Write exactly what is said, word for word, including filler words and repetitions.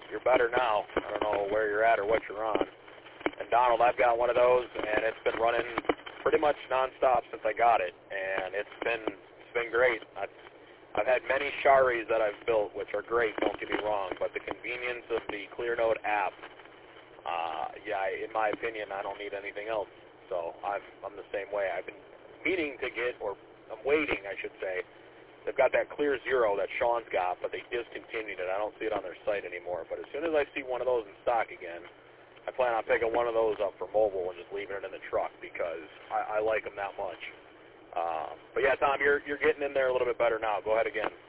you're better now. I don't know where you're at or what you're on. And Donald, I've got one of those, and it's been running pretty much nonstop since I got it, and it's been it's been great. I've, I've had many Sharis that I've built, which are great. Don't get me wrong, but the convenience of the ClearNote app, uh, yeah, in my opinion, I don't need anything else. So I'm I'm the same way. I've been meaning to get, or I'm waiting, I should say. They've got that Clear Zero that Sean's got, but they discontinued it. I don't see it on their site anymore. But as soon as I see one of those in stock again, I plan on picking one of those up for mobile and just leaving it in the truck because I, I like them that much. Uh, but yeah, Tom, you're you're getting in there a little bit better now. Go ahead again.